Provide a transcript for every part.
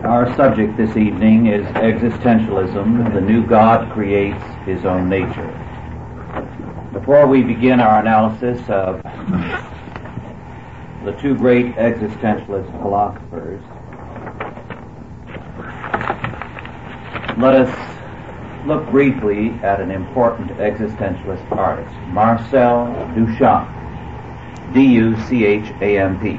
Our subject this evening is existentialism. The new God creates his own nature. Before we begin our analysis of the two great existentialist philosophers, let us look briefly at an important existentialist artist, Marcel Duchamp, D-U-C-H-A-M-P.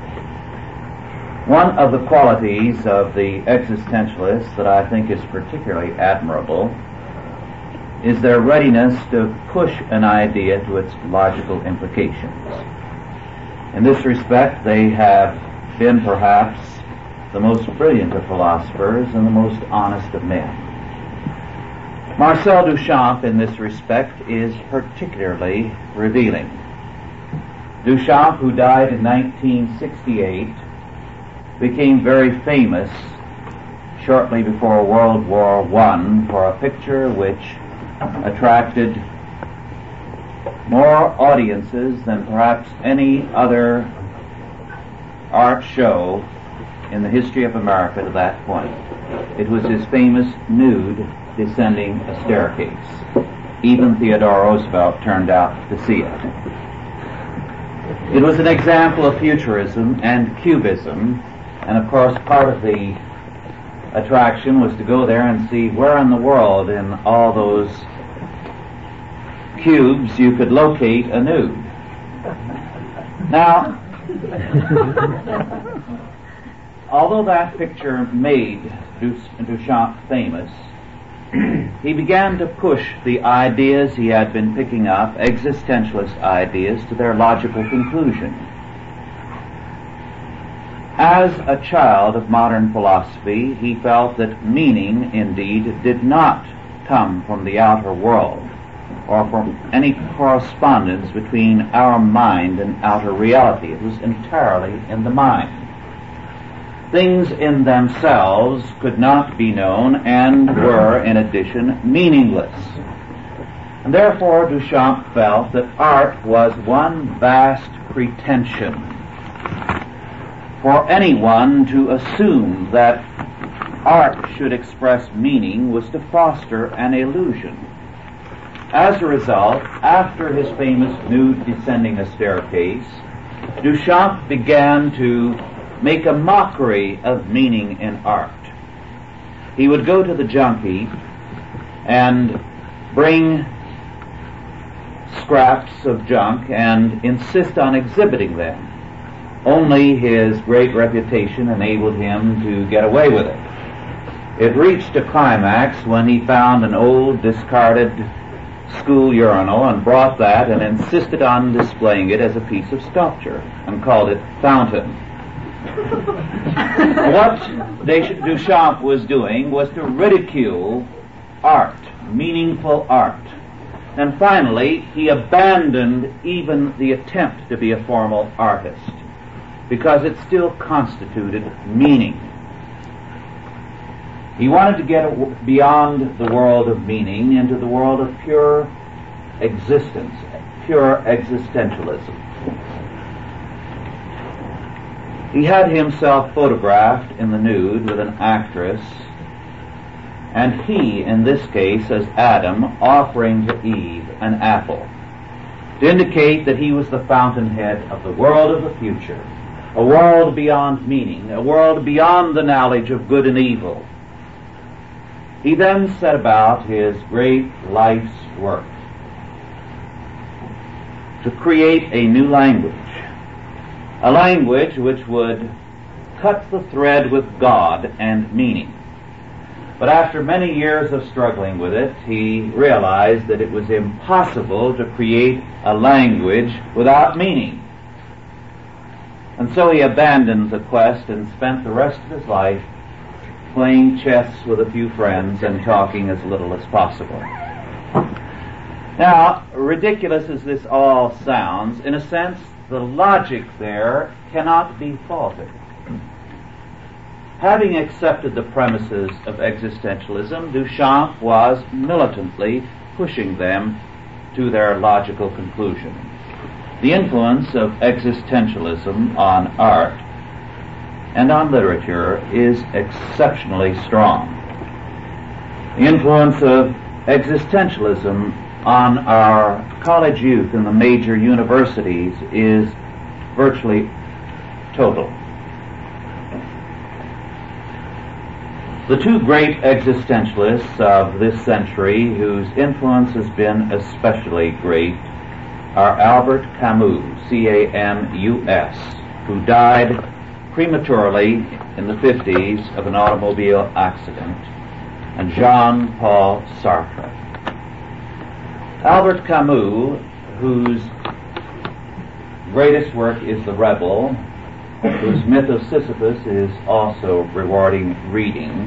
One of the qualities of the existentialists that I think is particularly admirable is their readiness to push an idea to its logical implications. In this respect, they have been perhaps the most brilliant of philosophers and the most honest of men. Marcel Duchamp, in this respect, is particularly revealing. Duchamp, who died in 1968, became very famous shortly before World War I for a picture which attracted more audiences than perhaps any other art show in the history of America to that point. It was his famous nude descending a staircase. Even Theodore Roosevelt turned out to see it. It was an example of futurism and cubism. And of course, part of the attraction was to go there and see where in the world in all those cubes you could locate a nude. Now, although that picture made Duchamp famous, he began to push the ideas he had been picking up, existentialist ideas, to their logical conclusion. As a child of modern philosophy, he felt that meaning, indeed, did not come from the outer world or from any correspondence between our mind and outer reality. It was entirely in the mind. Things in themselves could not be known and were, in addition, meaningless. And therefore, Duchamp felt that art was one vast pretension. For anyone to assume that art should express meaning was to foster an illusion. As a result, after his famous nude descending a staircase, Duchamp began to make a mockery of meaning in art. He would go to the junkie and bring scraps of junk and insist on exhibiting them. Only his great reputation enabled him to get away with it. It reached a climax when he found an old, discarded school urinal and brought that and insisted on displaying it as a piece of sculpture and called it Fountain. What Duchamp was doing was to ridicule art, meaningful art. And finally, he abandoned even the attempt to be a formal artist, because it still constituted meaning. He wanted to get beyond the world of meaning into the world of pure existence, pure existentialism. He had himself photographed in the nude with an actress, and he, in this case, as Adam, offering to Eve an apple, to indicate that he was the fountainhead of the world of the future. A world beyond meaning, a world beyond the knowledge of good and evil. He then set about his great life's work to create a new language, a language which would cut the thread with God and meaning. But after many years of struggling with it, he realized that it was impossible to create a language without meaning. And so he abandoned the quest and spent the rest of his life playing chess with a few friends and talking as little as possible. Now, ridiculous as this all sounds, in a sense, the logic there cannot be faulted. Having accepted the premises of existentialism, Duchamp was militantly pushing them to their logical conclusion. The influence of existentialism on art and on literature is exceptionally strong. The influence of existentialism on our college youth in the major universities is virtually total. The two great existentialists of this century whose influence has been especially great are Albert Camus, C-A-M-U-S, who died prematurely in the 50s of an automobile accident, and Jean-Paul Sartre. Albert Camus, whose greatest work is The Rebel, whose Myth of Sisyphus is also rewarding reading,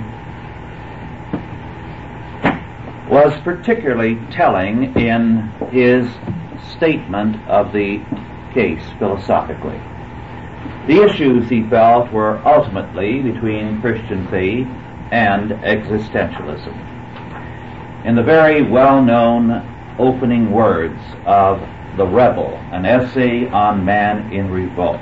was particularly telling in his statement of the case philosophically. The issues, he felt, were ultimately between Christian faith and existentialism. In the very well-known opening words of The Rebel, an essay on man in revolt,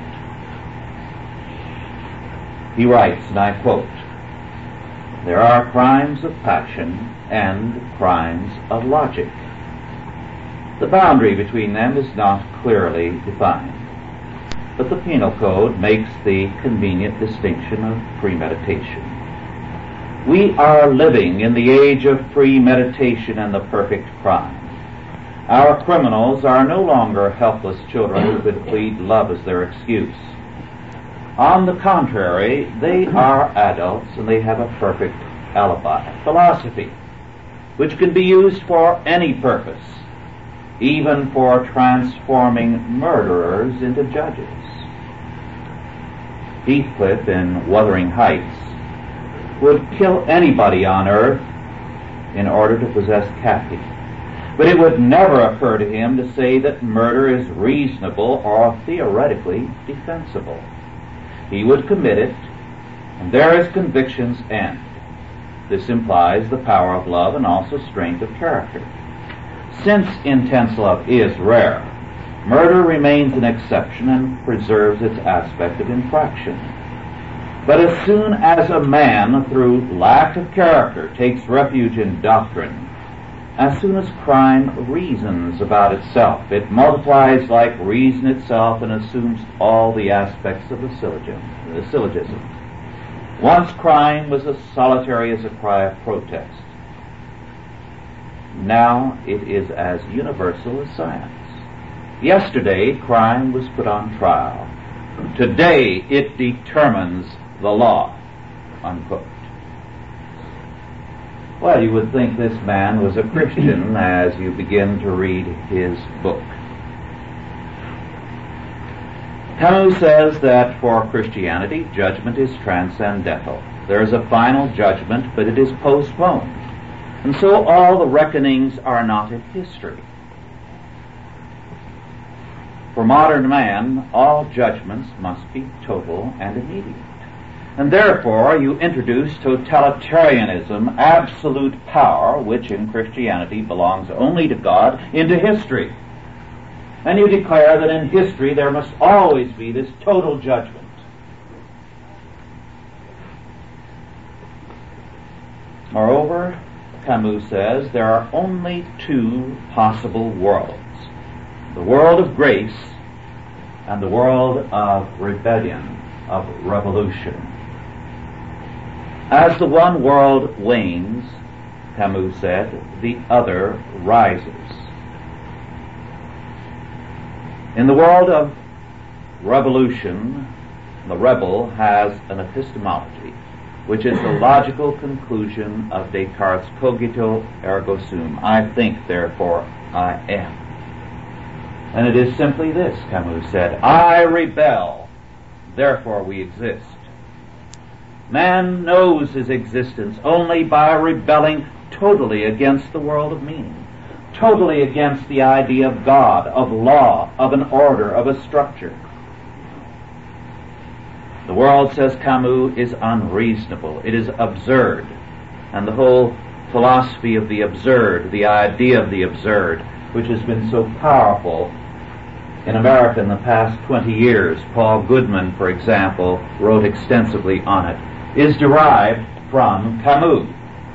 he writes, and I quote, "There are crimes of passion and crimes of logic. The boundary between them is not clearly defined, but the penal code makes the convenient distinction of premeditation. We are living in the age of premeditation and the perfect crime. Our criminals are no longer helpless children who could plead love as their excuse. On the contrary, they are adults and they have a perfect alibi. Philosophy, which can be used for any purpose, even for transforming murderers into judges. Heathcliff in Wuthering Heights would kill anybody on earth in order to possess Cathy. But it would never occur to him to say that murder is reasonable or theoretically defensible. He would commit it, and there his convictions end. This implies the power of love and also strength of character. Since intense love is rare, murder remains an exception and preserves its aspect of infraction. But as soon as a man, through lack of character, takes refuge in doctrine, as soon as crime reasons about itself, it multiplies like reason itself and assumes all the aspects of a syllogism. Once crime was as solitary as a cry of protest. Now it is as universal as science. Yesterday, crime was put on trial. Today, it determines the law." Unquote. Well, you would think this man was a Christian as you begin to read his book. Camus says that for Christianity, judgment is transcendental. There is a final judgment, but it is postponed. And so all the reckonings are not in history. For modern man, all judgments must be total and immediate. And therefore you introduce totalitarianism, absolute power, which in Christianity belongs only to God, into history. And you declare that in history there must always be this total judgment. Moreover, Camus says there are only two possible worlds: the world of grace and the world of rebellion, of revolution. As the one world wanes, Camus said, the other rises. In the world of revolution, the rebel has an epistemology, which is the logical conclusion of Descartes' cogito ergo sum. I think, therefore I am. And it is simply this, Camus said: I rebel, therefore we exist. Man knows his existence only by rebelling totally against the world of meaning, totally against the idea of God, of law, of an order, of a structure. The world, says Camus, is unreasonable. It is absurd. And the whole philosophy of the absurd, the idea of the absurd, which has been so powerful In America in the past 20 years, Paul Goodman, for example, wrote extensively on it, is derived from Camus.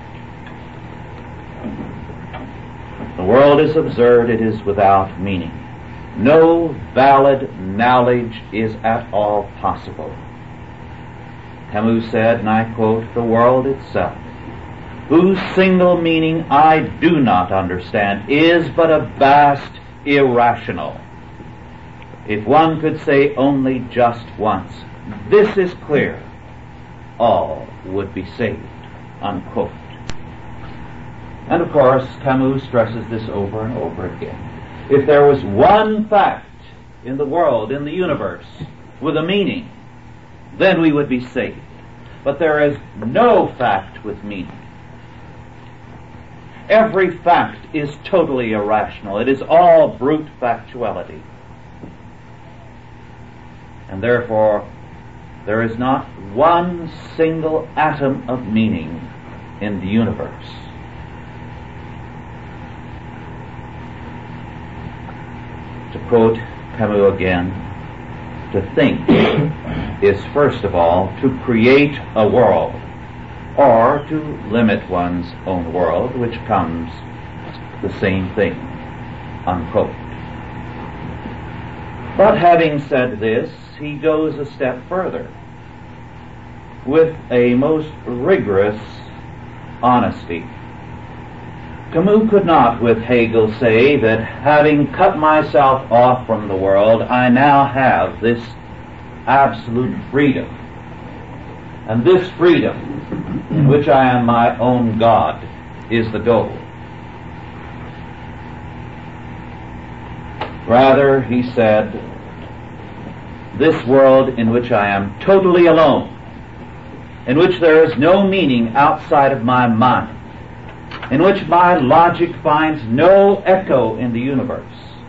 The world is absurd, it is without meaning. No valid knowledge is at all possible. Camus said, and I quote, "The world itself, whose single meaning I do not understand, is but a vast irrational. If one could say only just once, 'This is clear,' all would be saved," unquote. And of course, Camus stresses this over and over again. If there was one fact in the world, in the universe, with a meaning, then we would be saved. But there is no fact with meaning. Every fact is totally irrational. It is all brute factuality. And therefore, there is not one single atom of meaning in the universe. To quote Camus again, to think is first of all to create a world, or to limit one's own world, which comes the same thing, unquote. But having said this, he goes a step further with a most rigorous honesty. Camus could not, with Hegel, say that having cut myself off from the world, I now have this absolute freedom. And this freedom, in which I am my own God, is the goal. Rather, he said, this world in which I am totally alone, in which there is no meaning outside of my mind, in which my logic finds no echo in the universe,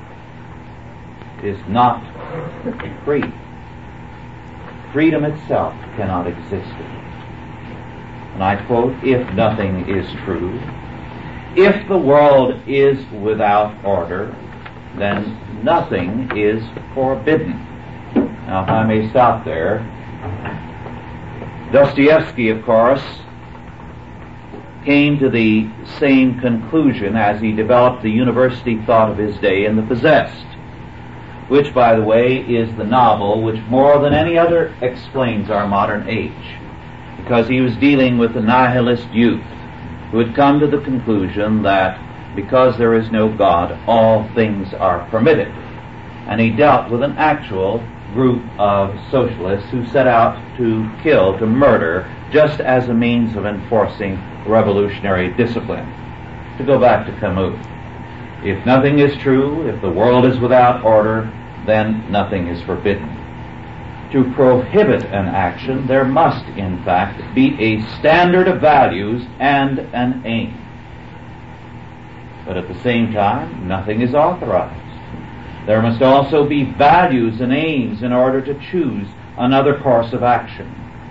is not free. Freedom itself cannot exist in it. And I quote, "If nothing is true, if the world is without order, then nothing is forbidden." Now, if I may stop there, Dostoevsky, of course, came to the same conclusion as he developed the university thought of his day in The Possessed, which, by the way, is the novel which more than any other explains our modern age, because he was dealing with the nihilist youth who had come to the conclusion that because there is no God, all things are permitted. And he dealt with an actual group of socialists who set out to kill, to murder, just as a means of enforcing revolutionary discipline. To go back to Camus, if nothing is true, if the world is without order, then nothing is forbidden. To prohibit an action, there must, in fact, be a standard of values and an aim. But at the same time, nothing is authorized. There must also be values and aims in order to choose another course of action.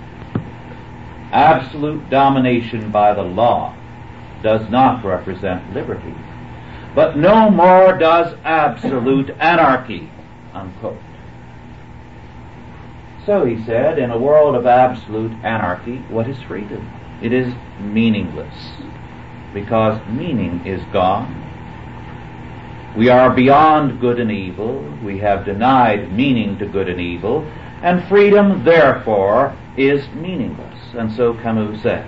Absolute domination by the law does not represent liberty, but no more does absolute anarchy, unquote. So, he said, in a world of absolute anarchy, what is freedom? It is meaningless, because meaning is gone. We are beyond good and evil. We have denied meaning to good and evil, and freedom, therefore, is meaningless. And so Camus says,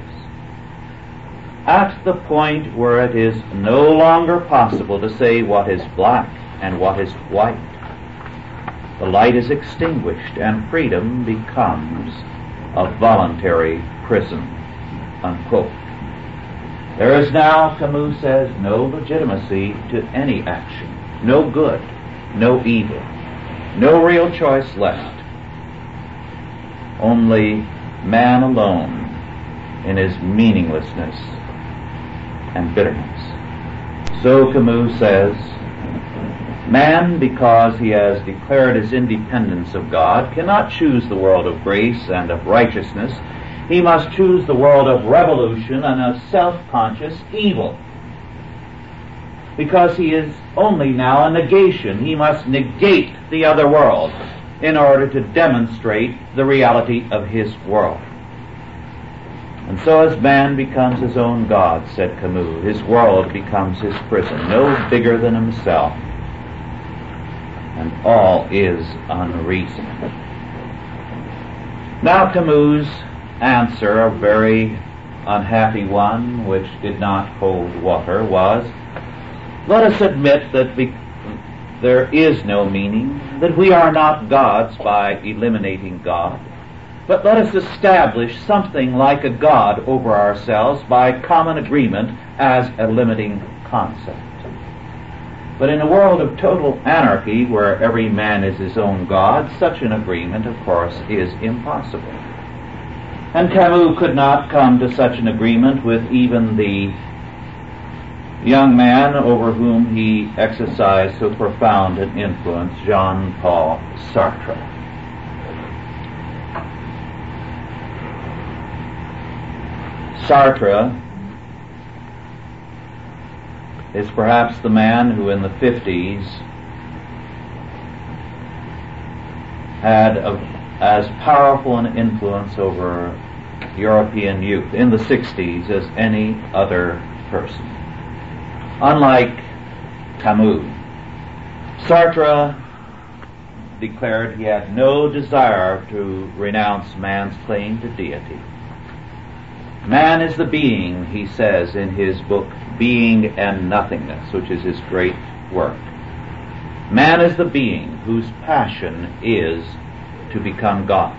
at the point where it is no longer possible to say what is black and what is white, the light is extinguished and freedom becomes a voluntary prison, unquote. There is now, Camus says, no legitimacy to any action, no good, no evil, no real choice left. Only man alone in his meaninglessness and bitterness. So Camus says, man, because he has declared his independence of God, cannot choose the world of grace and of righteousness. He must choose the world of revolution and of self-conscious evil. because he is only now a negation. He must negate the other world in order to demonstrate the reality of his world. And so as man becomes his own God, said Camus, his world becomes his prison, no bigger than himself, and all is unreason. Now Camus' answer, a very unhappy one, which did not hold water, was, let us admit that there is no meaning, that we are not gods by eliminating God, but let us establish something like a God over ourselves by common agreement as a limiting concept. But in a world of total anarchy, where every man is his own God, such an agreement, of course, is impossible. And Camus could not come to such an agreement with even the young man over whom he exercised so profound an influence, Jean-Paul Sartre. Sartre is perhaps the man who in the 50s had as powerful an influence over European youth in the 60s as any other person. Unlike Camus, Sartre declared he had no desire to renounce man's claim to deity. Man is the being, he says in his book, Being and Nothingness, which is his great work. Man is the being whose passion is to become God.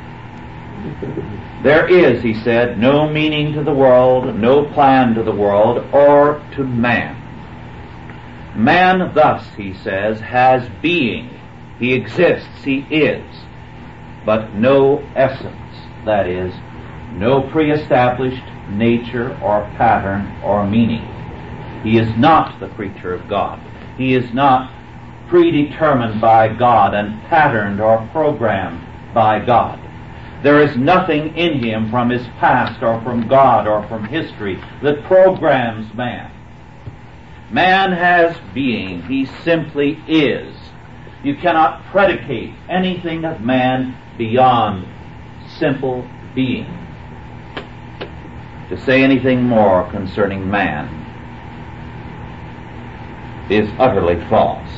There is, he said, no meaning to the world, no plan to the world, or to man. Man thus, he says, has being. He exists, he is, but no essence, that is, no pre-established nature or pattern or meaning. He is not the creature of God. He is not predetermined by God and patterned or programmed by God. There is nothing in him from his past or from God or from history that programs man. Man has being. He simply is. You cannot predicate anything of man beyond simple being. To say anything more concerning man is utterly false.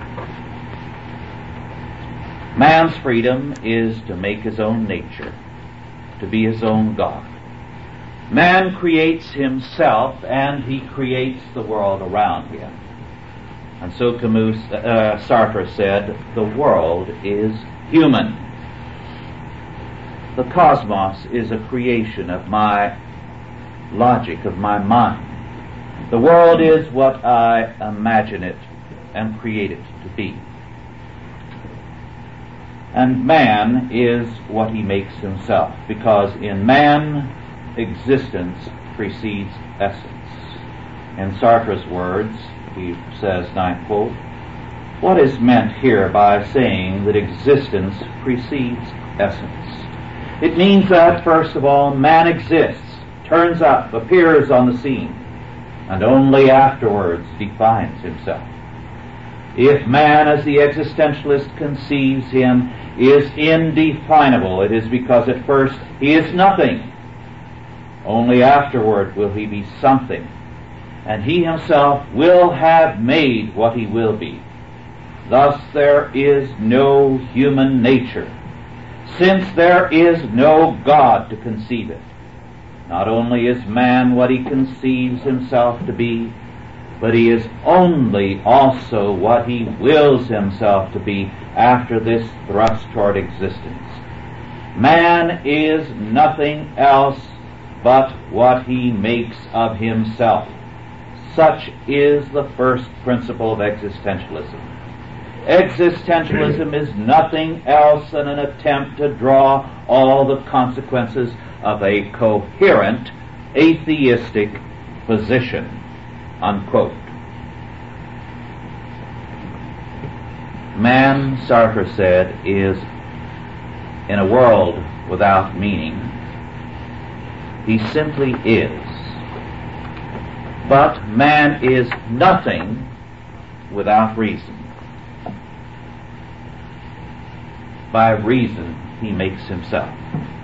Man's freedom is to make his own nature, to be his own God. Man creates himself and he creates the world around him. And so Sartre said, the world is human. The cosmos is a creation of my logic, of my mind. The world is what I imagine it and create it to be. And man is what he makes himself, because in man, existence precedes essence. In Sartre's words, he says, and I quote, what is meant here by saying that existence precedes essence? It means that, first of all, man exists, turns up, appears on the scene, and only afterwards defines himself. If man, as the existentialist conceives him, is indefinable, it is because at first he is nothing. Only afterward will he be something, and he himself will have made what he will be. Thus there is no human nature, since there is no God to conceive it. Not only is man what he conceives himself to be, but he is only also what he wills himself to be after this thrust toward existence. Man is nothing else but what he makes of himself. Such is the first principle of existentialism. Existentialism is nothing else than an attempt to draw all the consequences of a coherent atheistic position. Unquote. Man, Sartre said, is in a world without meaning. He simply is. But man is nothing without reason. By reason he makes himself.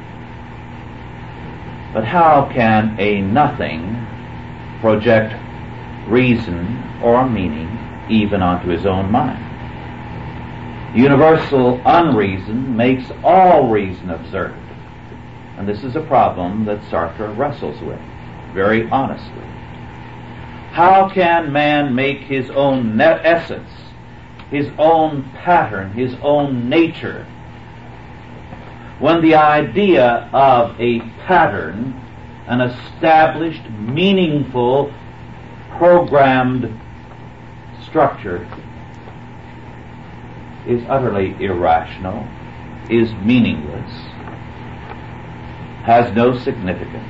But how can a nothing project reason or meaning even onto his own mind? Universal unreason makes all reason absurd. And this is a problem that Sartre wrestles with, very honestly. How can man make his own essence, his own pattern, his own nature, when the idea of a pattern, an established, meaningful, programmed structure, is utterly irrational, is meaningless, has no significance?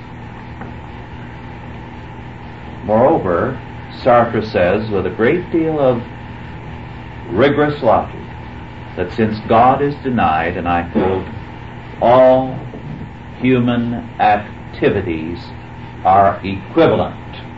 Moreover, Sartre says with a great deal of rigorous logic that since God is denied, and I quote, all human activities are equivalent.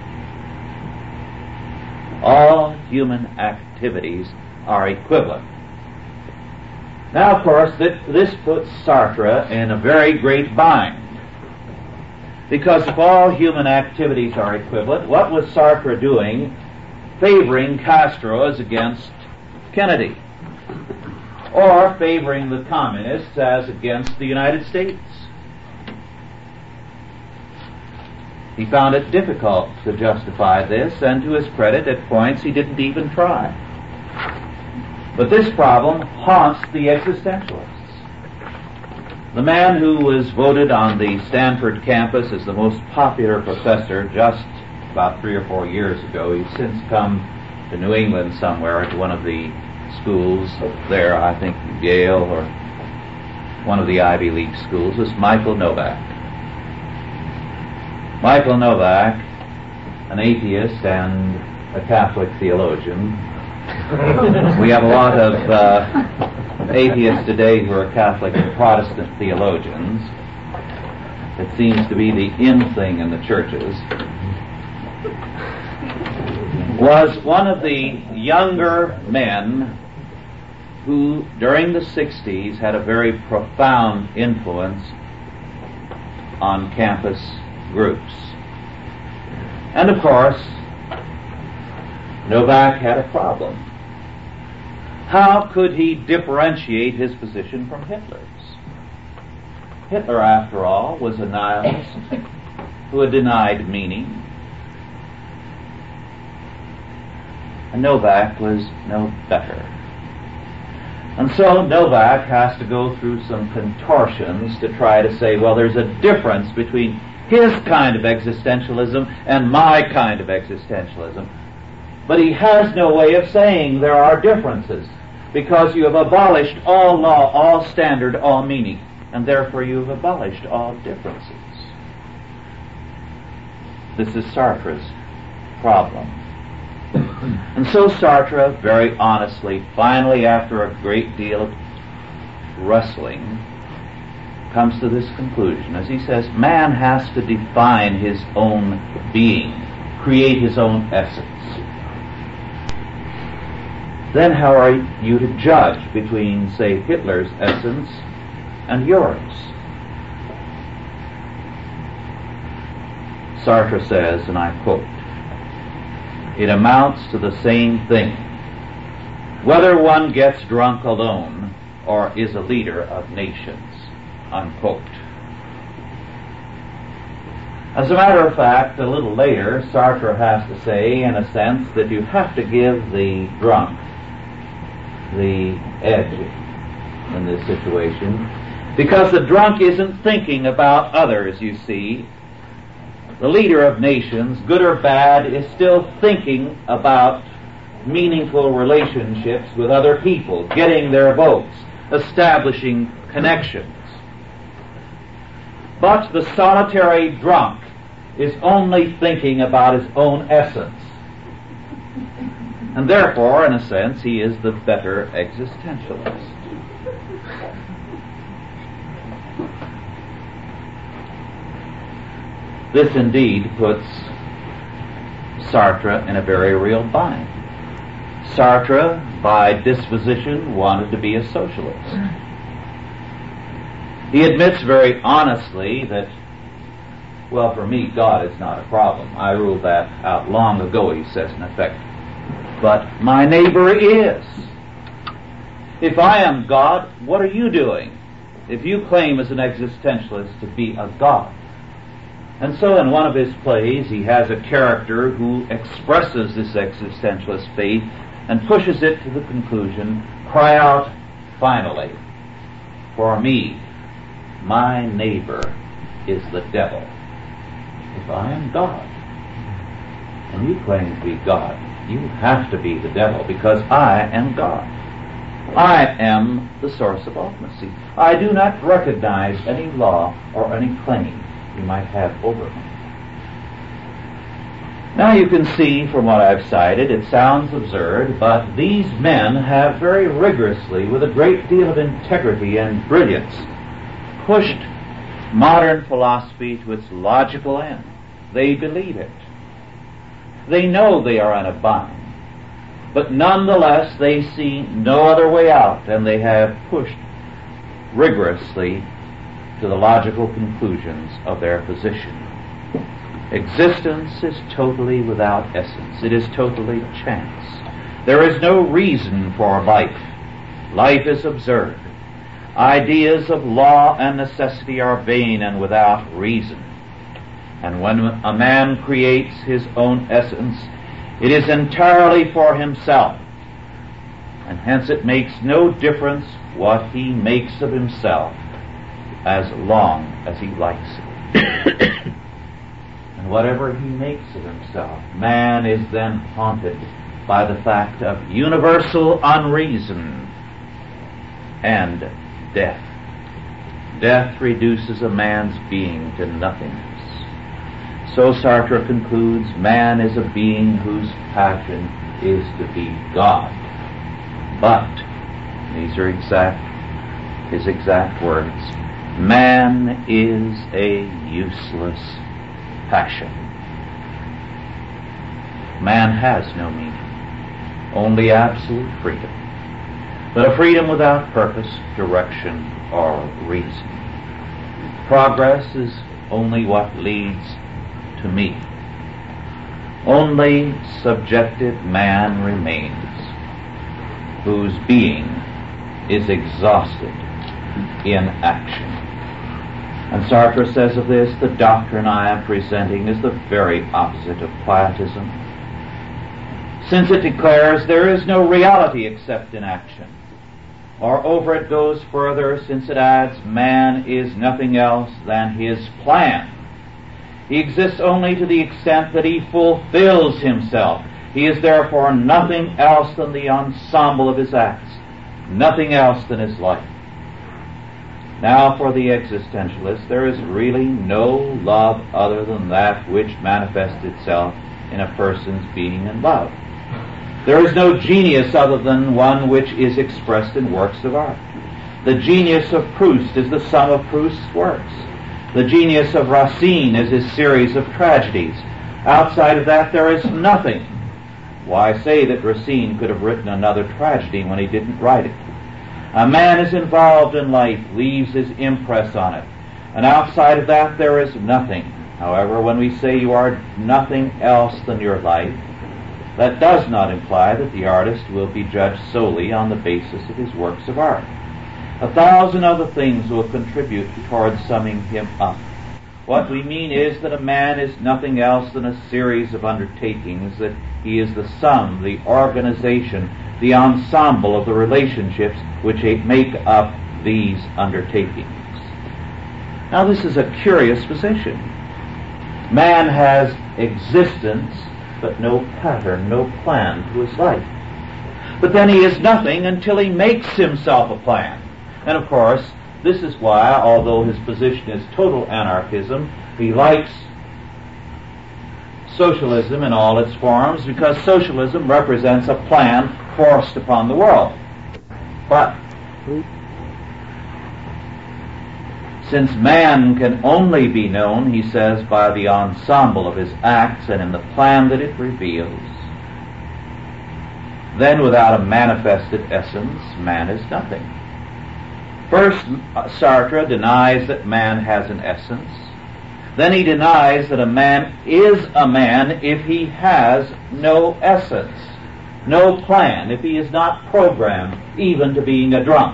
All human activities are equivalent. Now, of course, this puts Sartre in a very great bind. Because if all human activities are equivalent, what was Sartre doing favoring Castro as against Kennedy? Or favoring the communists as against the United States? He found it difficult to justify this, and to his credit, at points he didn't even try. But this problem haunts the existentialists. The man who was voted on the Stanford campus as the most popular professor just about 3 or 4 years ago, he's since come to New England somewhere to one of the schools there, I think Yale or one of the Ivy League schools, was Michael Novak. Michael Novak, an atheist and a Catholic theologian. We have a lot of atheists today who are Catholic and Protestant theologians. It seems to be the in thing in the churches. Was one of the younger men who, during the 60s, had a very profound influence on campus groups. And of course, Novak had a problem. How could he differentiate his position from Hitler's? Hitler, after all, was a nihilist who had denied meaning. And Novak was no better. And so Novak has to go through some contortions to try to say, well, there's a difference between his kind of existentialism and my kind of existentialism. But he has no way of saying there are differences, because you have abolished all law, all standard, all meaning, and therefore you have abolished all differences. This is Sartre's problem. And so Sartre, very honestly, finally after a great deal of wrestling, comes to this conclusion. As he says, man has to define his own being, create his own essence. Then how are you to judge between, say, Hitler's essence and yours? Sartre says, and I quote, "It amounts to the same thing, whether one gets drunk alone or is a leader of nations," unquote. As a matter of fact, a little later, Sartre has to say, in a sense, that you have to give the drunk the edge in this situation, because the drunk isn't thinking about others, you see. The leader of nations, good or bad, is still thinking about meaningful relationships with other people, getting their votes, establishing connections. But the solitary drunk is only thinking about his own essence. And therefore, in a sense, he is the better existentialist. This indeed puts Sartre in a very real bind. Sartre, by disposition, wanted to be a socialist. He admits very honestly that, well, for me, God is not a problem. I ruled that out long ago, he says in effect. But my neighbor is. If I am God, what are you doing? If you claim as an existentialist to be a God. And so in one of his plays, he has a character who expresses this existentialist faith and pushes it to the conclusion, cry out, finally, for me, my neighbor is the devil. If I am God, and you claim to be God, you have to be the devil, because I am God. I am the source of ultimacy. I do not recognize any law or any claim you might have over me. Now you can see from what I've cited, it sounds absurd, but these men have very rigorously, with a great deal of integrity and brilliance, pushed modern philosophy to its logical end. They believe it. They know they are in a bind. But nonetheless, they see no other way out, and they have pushed rigorously to the logical conclusions of their position. Existence is totally without essence. It is totally chance. There is no reason for life. Life is absurd. Ideas of law and necessity are vain and without reason. And when a man creates his own essence, it is entirely for himself, and hence it makes no difference what he makes of himself as long as he likes it. And whatever he makes of himself, man is then haunted by the fact of universal unreason and death. Death reduces a man's being to nothingness. So Sartre concludes, man is a being whose passion is to be God. But, these are his exact words, man is a useless passion. Man has no meaning, only absolute freedom, but a freedom without purpose, direction, or reason. Progress is only what leads to me. Only subjective man remains, whose being is exhausted in action. And Sartre says of this, the doctrine I am presenting is the very opposite of Pietism, since it declares there is no reality except in action. Moreover, it goes further, since it adds man is nothing else than his plan. He exists only to the extent that he fulfills himself. He is therefore nothing else than the ensemble of his acts, nothing else than his life. Now for the existentialist, there is really no love other than that which manifests itself in a person's being in love. There is no genius other than one which is expressed in works of art. The genius of Proust is the sum of Proust's works. The genius of Racine is his series of tragedies. Outside of that, there is nothing. Why say that Racine could have written another tragedy when he didn't write it? A man is involved in life, leaves his impress on it. And outside of that, there is nothing. However, when we say you are nothing else than your life, that does not imply that the artist will be judged solely on the basis of his works of art. 1,000 other things will contribute towards summing him up. What we mean is that a man is nothing else than a series of undertakings, that he is the sum, the organization, the ensemble of the relationships which make up these undertakings. Now this is a curious position. Man has existence, but no pattern, no plan to his life. But then he is nothing until he makes himself a plan. And of course, this is why, although his position is total anarchism, he likes socialism in all its forms, because socialism represents a plan forced upon the world. But Since man can only be known, he says, by the ensemble of his acts and in the plan that it reveals, then without a manifested essence, man is nothing. First, Sartre denies that man has an essence. Then he denies that a man is a man if he has no essence, no plan, if he is not programmed even to being a drunk.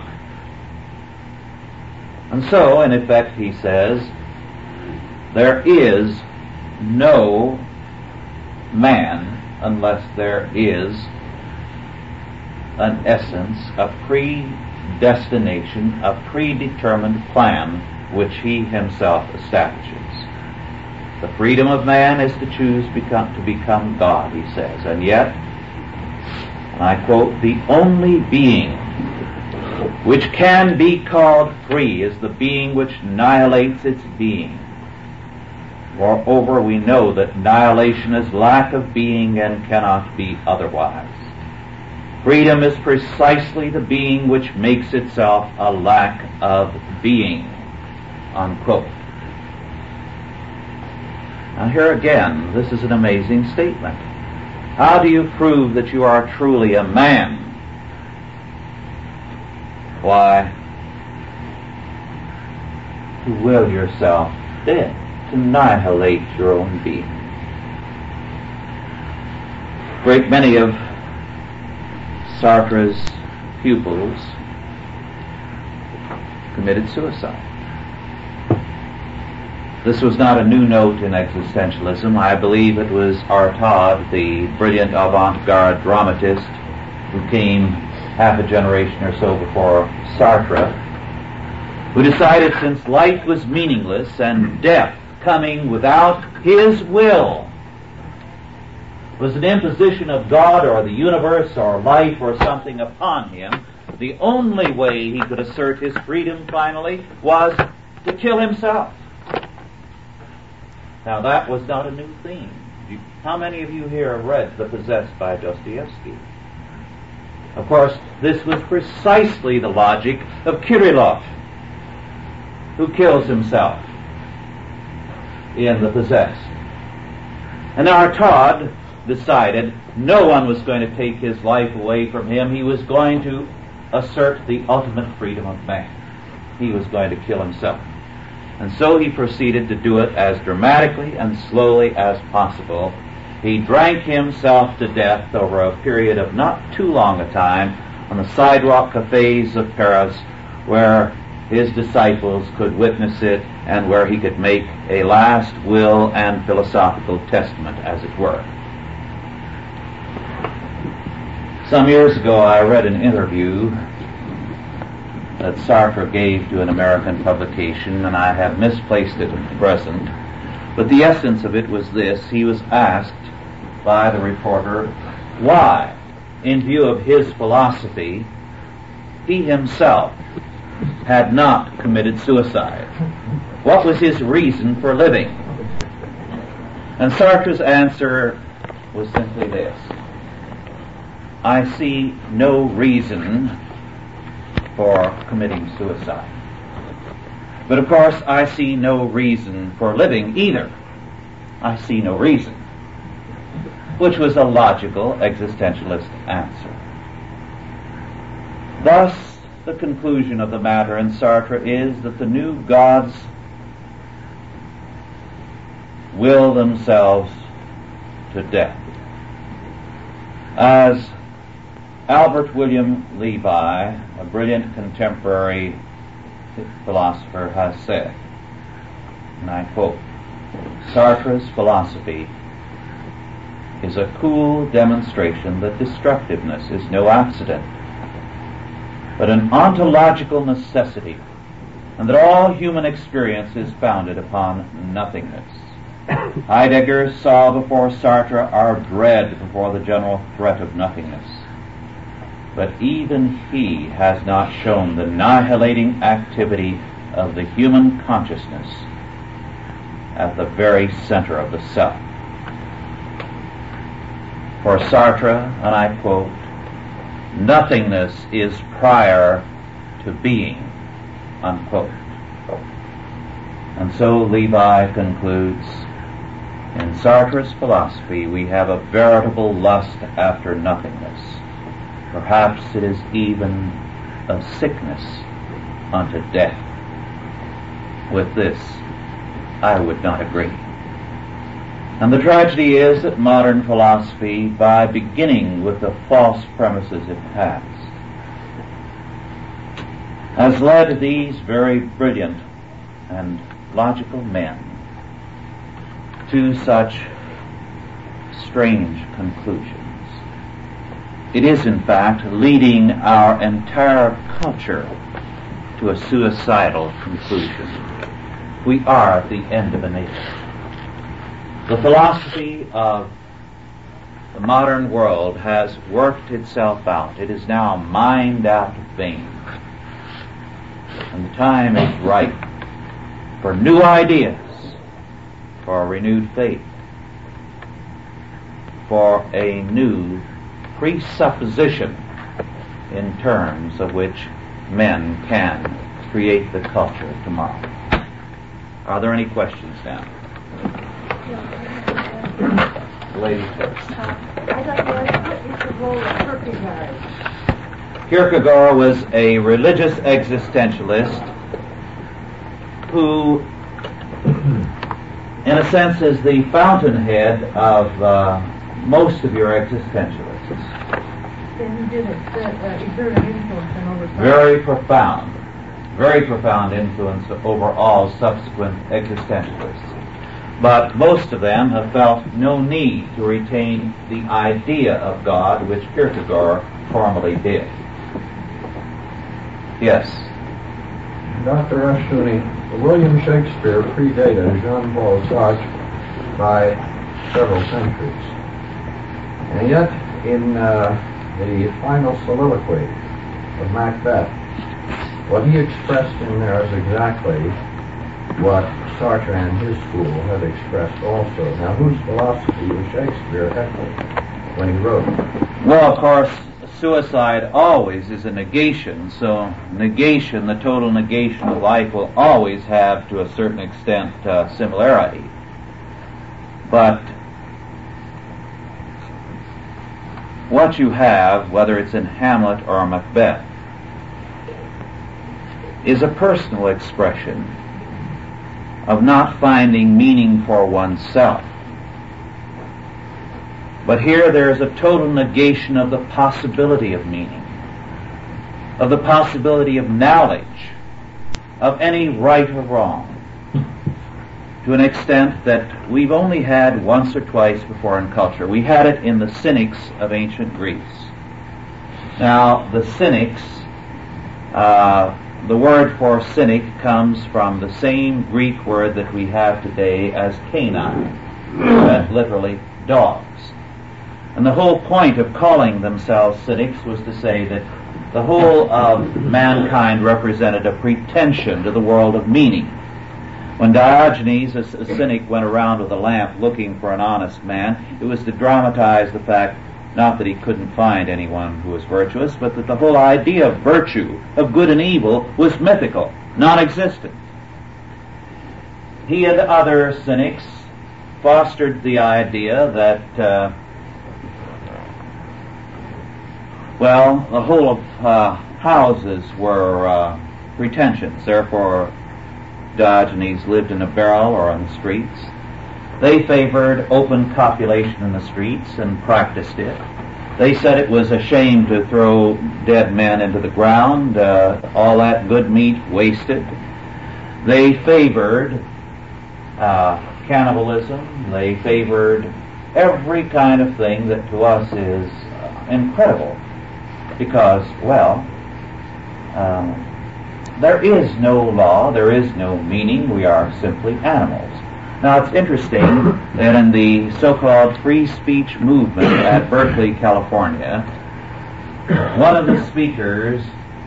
And so, in effect, he says, there is no man unless there is an essence, a predestination, a predetermined plan which he himself establishes. The freedom of man is to choose to become God, he says, and yet, and I quote, the only being which can be called free is the being which annihilates its being. Moreover, we know that annihilation is lack of being and cannot be otherwise. Freedom is precisely the being which makes itself a lack of being, unquote. Now here again, this is an amazing statement. How do you prove that you are truly a man? Why, to will yourself dead, to annihilate your own being. A great many of Sartre's pupils committed suicide. This was not a new note in existentialism. I believe it was Artaud, the brilliant avant-garde dramatist who came half a generation or so before Sartre, who decided since life was meaningless and death coming without his will was an imposition of God or the universe or life or something upon him, the only way he could assert his freedom finally was to kill himself. Now that was not a new theme. How many of you here have read The Possessed by Dostoevsky? Of course, this was precisely the logic of Kirillov, who kills himself in The Possessed. And Artaud decided no one was going to take his life away from him. He was going to assert the ultimate freedom of man. He was going to kill himself. And so he proceeded to do it as dramatically and slowly as possible. He drank himself to death over a period of not too long a time on the sidewalk cafes of Paris, where his disciples could witness it and where he could make a last will and philosophical testament, as it were. Some years ago I read an interview that Sartre gave to an American publication, and I have misplaced it at present, but the essence of it was this. He was asked by the reporter why, in view of his philosophy, he himself had not committed suicide. What was his reason for living? And Sartre's answer was simply this: I see no reason for committing suicide. But of course, I see no reason for living either. I see no reason. Which was a logical existentialist answer. Thus, the conclusion of the matter in Sartre is that the new gods will themselves to death. As Albert William Levi, a brilliant contemporary philosopher, has said, and I quote, Sartre's philosophy is a cool demonstration that destructiveness is no accident, but an ontological necessity, and that all human experience is founded upon nothingness. Heidegger saw before Sartre our dread before the general threat of nothingness. But even he has not shown the annihilating activity of the human consciousness at the very center of the self. For Sartre, and I quote, nothingness is prior to being, unquote. And so Levi concludes, in Sartre's philosophy we have a veritable lust after nothingness. Perhaps it is even a sickness unto death. With this, I would not agree. And the tragedy is that modern philosophy, by beginning with the false premises it has led these very brilliant and logical men to such strange conclusions. It is, in fact, leading our entire culture to a suicidal conclusion. We are at the end of an age. The philosophy of the modern world has worked itself out. It is now mined out of vein. And the time is ripe for new ideas, for a renewed faith, for a new presupposition in terms of which men can create the culture of tomorrow. Are there any questions now? Ladies first. I'd like to ask, what is the role of Kierkegaard? Kierkegaard was a religious existentialist who, in a sense, is the fountainhead of most of your existentialists. Then he did exert an influence on over time. Very profound influence over all subsequent existentialists. But most of them have felt no need to retain the idea of God, which Kierkegaard formally did. Yes. Dr. Rushdoony, William Shakespeare predated Jean-Paul Sartre by several centuries. And yet, in the final soliloquy of Macbeth, what he expressed in there is exactly what Sartre and his school had expressed also. Now, whose philosophy was Shakespeare echoing when he wrote? Well, of course, suicide always is a negation, so negation, the total negation of life, will always have, to a certain extent, similarity. But what you have, whether it's in Hamlet or Macbeth, is a personal expression of not finding meaning for oneself. But here there is a total negation of the possibility of meaning, of the possibility of knowledge, of any right or wrong, to an extent that we've only had once or twice before in culture. We had it in the Cynics of ancient Greece. Now, the Cynics, the word for cynic comes from the same Greek word that we have today as canine, literally dogs. And the whole point of calling themselves cynics was to say that the whole of mankind represented a pretension to the world of meaning. When Diogenes, a cynic, went around with a lamp looking for an honest man, it was to dramatize the fact not that he couldn't find anyone who was virtuous, but that the whole idea of virtue, of good and evil, was mythical, non-existent. He and other cynics fostered the idea that, the whole of houses were pretensions. Therefore, Diogenes lived in a barrel or on the streets. They favored open copulation in the streets and practiced it. They said it was a shame to throw dead men into the ground, all that good meat wasted. They favored cannibalism. They favored every kind of thing that to us is incredible because, there is no law, there is no meaning, we are simply animals. Now, it's interesting that in the so-called free speech movement at Berkeley, California, one of the speakers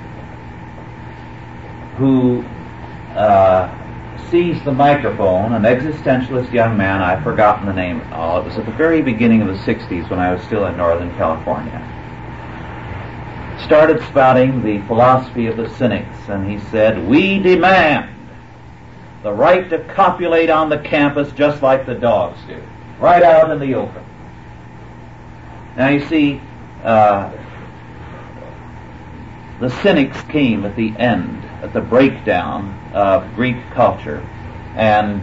who seized the microphone, an existentialist young man, I've forgotten the name, it was at the very beginning of the 60s when I was still in Northern California, started spouting the philosophy of the cynics, and he said, "We demand the right to copulate on the campus just like the dogs do, right out in the open. Now you see, the cynics came at the end, at the breakdown of Greek culture, and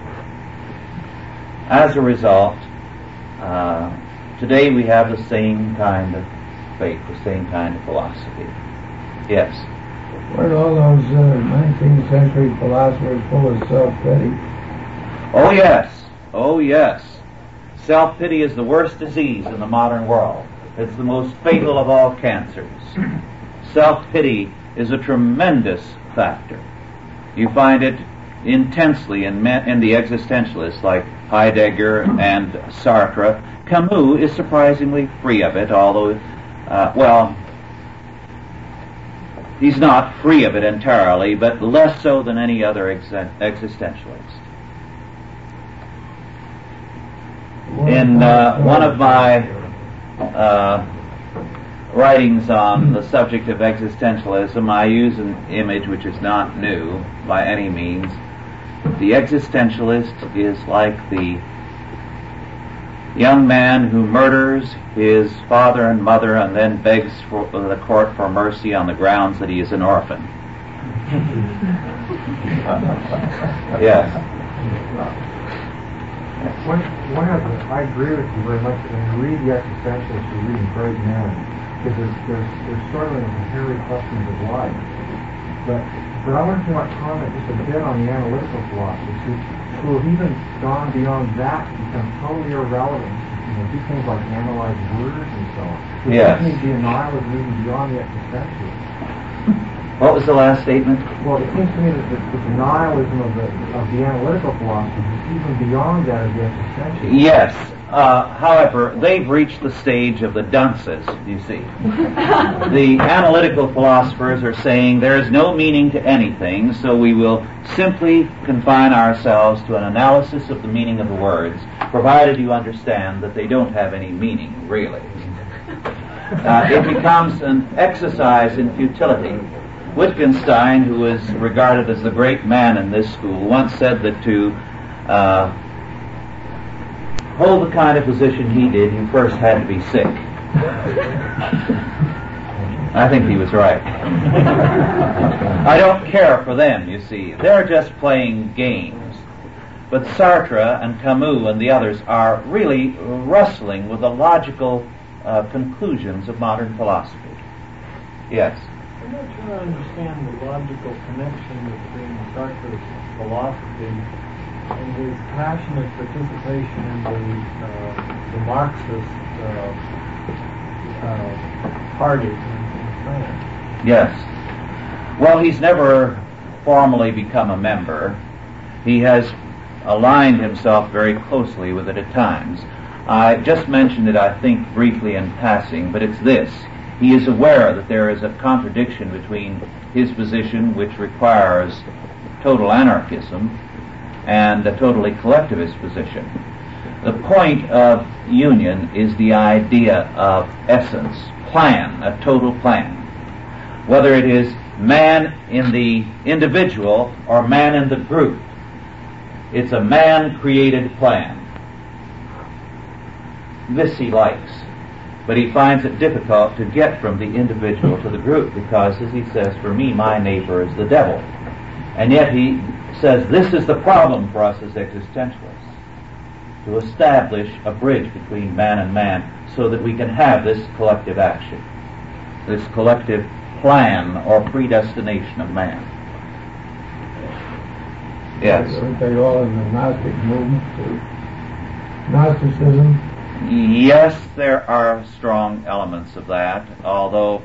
as a result, today we have the same kind of faith, the same kind of philosophy. Yes? Weren't all those 19th century philosophers full of self-pity? Oh yes, oh yes. Self-pity is the worst disease in the modern world. It's the most fatal of all cancers. Self-pity is a tremendous factor. You find it intensely in the existentialists like Heidegger and Sartre. Camus is surprisingly free of it, although, he's not free of it entirely, but less so than any other existentialist. In one of my writings on the subject of existentialism, I use an image which is not new by any means. The existentialist is like the young man who murders his father and mother and then begs for the court for mercy on the grounds that he is an orphan. Yes. I agree with you very much. When you read the existentialists, you're reading great men, because they're struggling with the hairy questions of life. But I want to comment just a bit on the analytical philosophers who have even gone beyond that to become totally irrelevant. Do things like analyze words and so on. Yes. It seems to be a nihilism even beyond the existentialists. What was the last statement? Well, it seems to me that the nihilism of the analytical philosophers is even beyond that of the existentialists. Yes. However, they've reached the stage of the dunces, you see. The analytical philosophers are saying there is no meaning to anything, so we will simply confine ourselves to an analysis of the meaning of the words, provided you understand that they don't have any meaning, really. It becomes an exercise in futility. Wittgenstein, who is regarded as the great man in this school, once said that to hold the kind of position he did, you first had to be sick. I think he was right. I don't care for them, you see. They're just playing games. But Sartre and Camus and the others are really wrestling with the logical conclusions of modern philosophy. Yes? I'm not sure I understand the logical connection between Sartre's philosophy and his passionate participation in the Marxist party in France. Yes. Well, he's never formally become a member. He has aligned himself very closely with it at times. I just mentioned it, I think, briefly in passing, but it's this. He is aware that there is a contradiction between his position, which requires total anarchism, and a totally collectivist position. The point of union is the idea of essence, plan, a total plan. Whether it is man in the individual or man in the group, it's a man-created plan. This he likes. But he finds it difficult to get from the individual to the group because, as he says, for me, my neighbor is the devil. And yet he says this is the problem for us as existentialists, to establish a bridge between man and man so that we can have this collective action, this collective plan or predestination of man. Yes? Aren't they all in the Gnostic movement too? Gnosticism? Yes, there are strong elements of that, although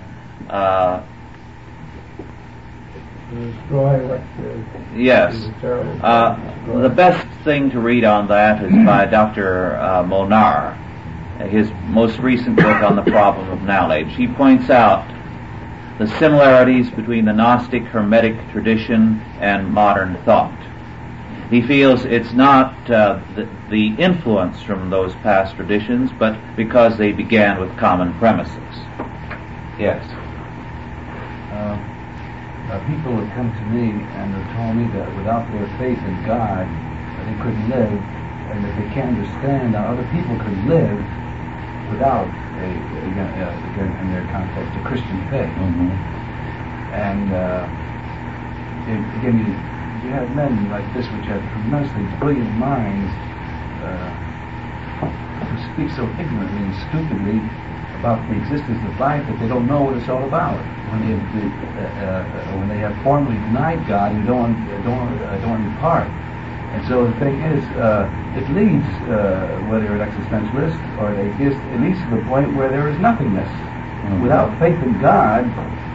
destroy what yes. The best thing to read on that is by Dr. Molnar, his most recent book on the problem of knowledge. He points out the similarities between the Gnostic Hermetic tradition and modern thought. He feels it's not the influence from those past traditions, but because they began with common premises. Yes. people have come to me and have told me that without their faith in God, they couldn't live, and that they can't understand how other people could live without, again, in their context, a Christian faith. Mm-hmm. And again, you have men like this which have tremendously brilliant minds who speak so ignorantly and stupidly about the existence of life that they don't know what it's all about. When they have formally denied God and don't depart. And so the thing is, it leads, whether you're an existentialist or an atheist, it leads to the point where there is nothingness. Mm-hmm. Without faith in God,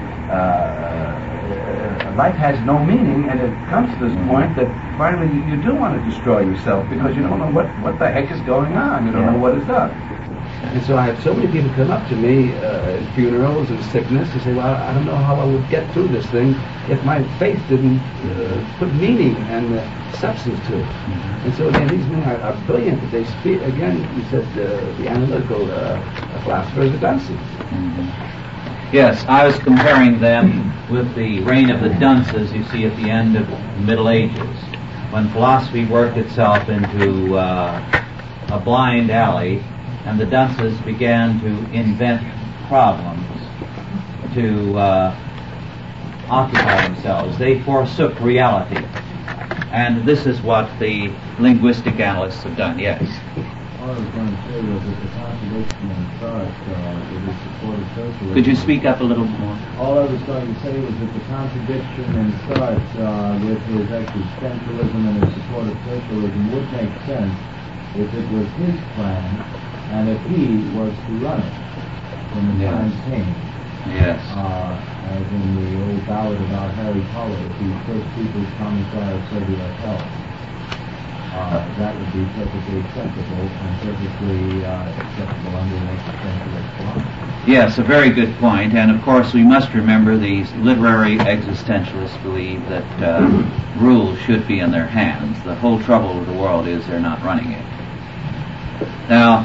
life has no meaning, and it comes to this point that finally you do want to destroy yourself because you don't know what the heck is going on. You don't know what is up. And so I have so many people come up to me at funerals and sickness and say, well, I don't know how I would get through this thing if my faith didn't put meaning and substance to it. Mm-hmm. And so again, these men are brilliant. They speak, again, you said the analytical philosophers are dunces. Mm-hmm. Yes, I was comparing them with the reign of the dunces you see at the end of the Middle Ages, when philosophy worked itself into a blind alley, and the dunces began to invent problems to occupy themselves. They forsook reality. And this is what the linguistic analysts have done, yes. All I was going to say was that the contradiction in thought with the support of socialism... Could you speak up a little more? All I was going to say was that the contradiction in thought with his existentialism and his support of socialism would make sense if it was his plan and if he was to run it when the time came. Yes. As in the old ballad about Harry Potter, the first people's commissar of Soviet health. That would be perfectly acceptable and perfectly acceptable under an existentialist philosophy. Yes, a very good point. And of course we must remember these literary existentialists believe that rules should be in their hands. The whole trouble with the world is they're not running it. Now,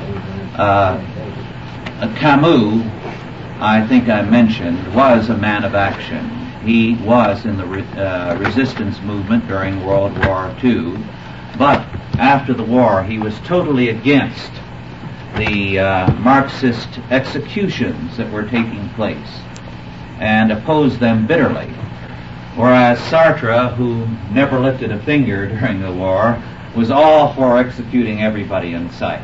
Camus, I think I mentioned, was a man of action. He was in the resistance movement during World War II, but after the war he was totally against the Marxist executions that were taking place and opposed them bitterly. Whereas Sartre, who never lifted a finger during the war, was all for executing everybody in sight.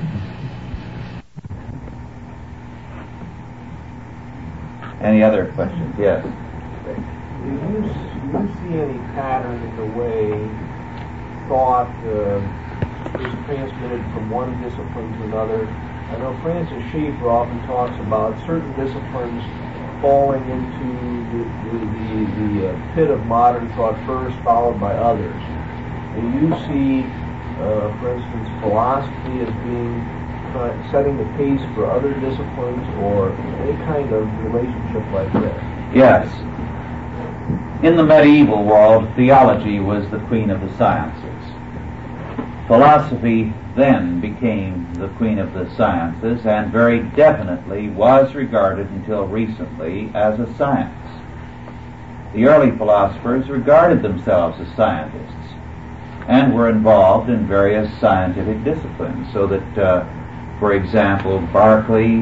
Any other questions? Yes. Do you see any pattern in the way thought is transmitted from one discipline to another? I know Francis Schaeffer often talks about certain disciplines falling into the pit of modern thought first, followed by others. Do you see, for instance, philosophy as being setting the pace for other disciplines, or any kind of relationship like this? Yes. In the medieval world, theology was the queen of the sciences. Philosophy then became the queen of the sciences and very definitely was regarded until recently as a science. The early philosophers regarded themselves as scientists and were involved in various scientific disciplines, so that for example, Berkeley,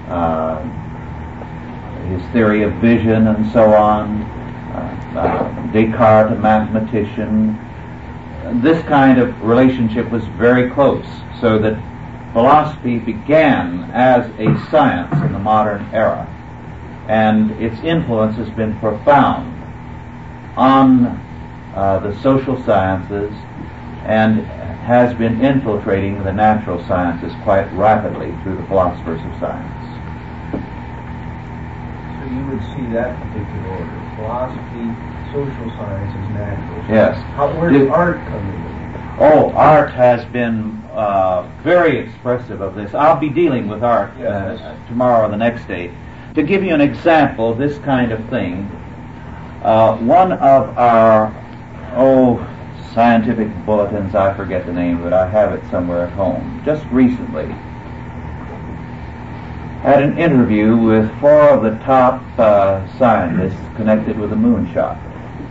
his theory of vision and so on, Descartes, a mathematician, this kind of relationship was very close, so that philosophy began as a science in the modern era, and its influence has been profound on the social sciences and has been infiltrating the natural sciences quite rapidly through the philosophers of science. So you would see that particular order: philosophy, social sciences, natural science. Yes. Where does art come in? Oh, art has been very expressive of this. I'll be dealing with art tomorrow or the next day. To give you an example of this kind of thing, one of our scientific bulletins, I forget the name of it, I have it somewhere at home, just recently, had an interview with 4 of the top scientists connected with the moonshot.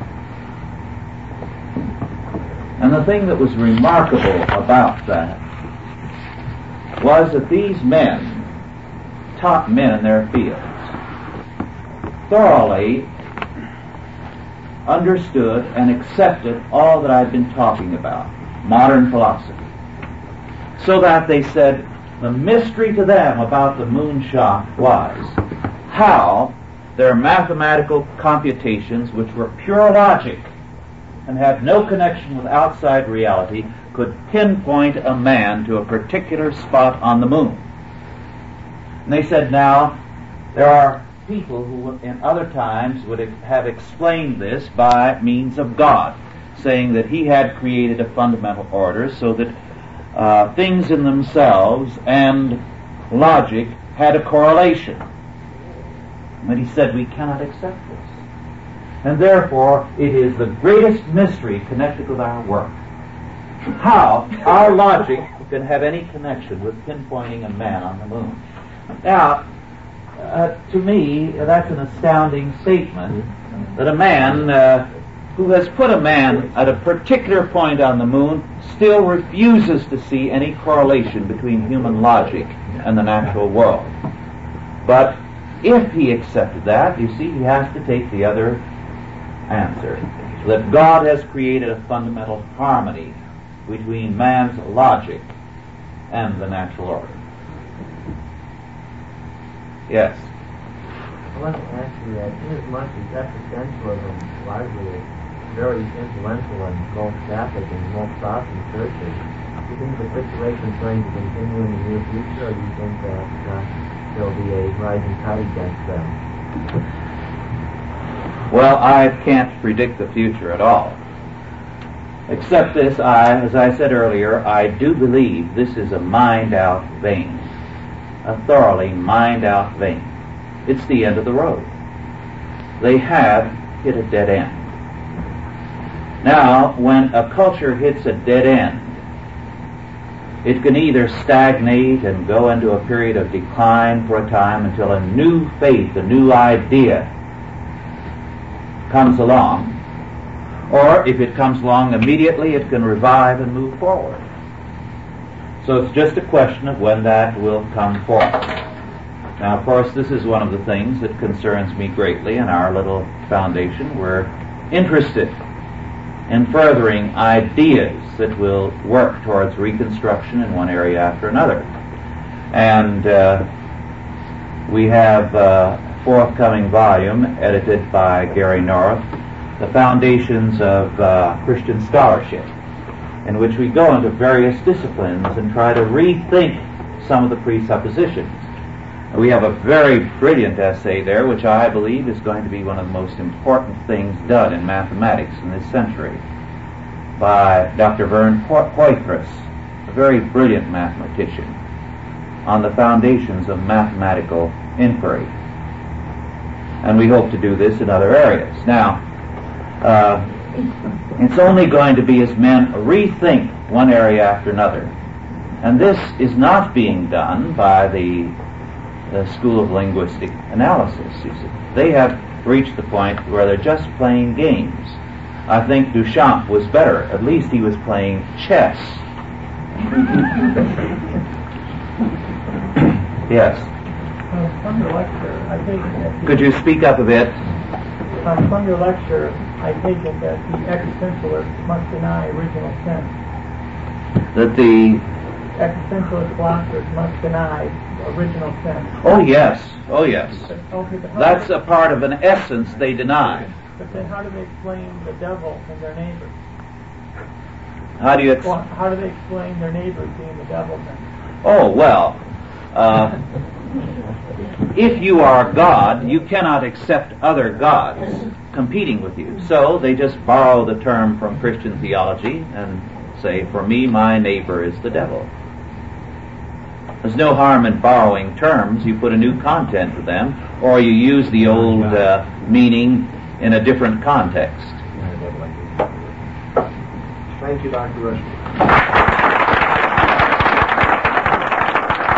And the thing that was remarkable about that was that these men, top men in their fields, thoroughly understood and accepted all that I've been talking about, modern philosophy. So that they said the mystery to them about the moonshot was how their mathematical computations, which were pure logic and had no connection with outside reality, could pinpoint a man to a particular spot on the moon. And they said, now, there are people who in other times would have explained this by means of God, saying that He had created a fundamental order so that things in themselves and logic had a correlation. But He said, we cannot accept this. And therefore, it is the greatest mystery connected with our work. How our logic can have any connection with pinpointing a man on the moon. Now, to me, that's an astounding statement, that a man who has put a man at a particular point on the moon still refuses to see any correlation between human logic and the natural world. But if he accepted that, you see, he has to take the other answer, that God has created a fundamental harmony between man's logic and the natural order. Yes? I want to ask you that inasmuch as existentialism largely is very influential in both Catholic and most Protestant churches, do you think the situation is going to continue in the near future, or do you think that there will be a rising tide against them? Well, I can't predict the future at all. Except this, as I said earlier, I do believe this is a mined-out vein, a thoroughly mined-out vein. It's the end of the road. They have hit a dead end. Now, when a culture hits a dead end, it can either stagnate and go into a period of decline for a time until a new faith, a new idea comes along, or if it comes along immediately, it can revive and move forward. So it's just a question of when that will come forth. Now, of course, this is one of the things that concerns me greatly in our little foundation. We're interested in furthering ideas that will work towards reconstruction in one area after another. And we have a forthcoming volume edited by Gary North, The Foundations of Christian Scholarship, in which we go into various disciplines and try to rethink some of the presuppositions. We have a very brilliant essay there, which I believe is going to be one of the most important things done in mathematics in this century, by Dr. Vern Poythress, a very brilliant mathematician, on the foundations of mathematical inquiry. And we hope to do this in other areas. Now, it's only going to be as men rethink one area after another. And this is not being done by the School of Linguistic Analysis. You see. They have reached the point where they're just playing games. I think Duchamp was better. At least he was playing chess. Yes. From your lecture, I take it that Could you speak up a bit? From your lecture, I take it that the existentialists must deny original sense. That the Existentialist philosophers must deny original sense. Oh yes, oh yes. Okay, but That's a part of an essence they deny. But then how do they explain the devil and their neighbors? How do you how do they explain their neighbors being the devil then? Oh, well, if you are God, you cannot accept other gods competing with you. So they just borrow the term from Christian theology and say, for me, my neighbor is the devil. There's no harm in borrowing terms. You put a new content to them, or you use the old meaning in a different context. Thank you, Dr. Rushton.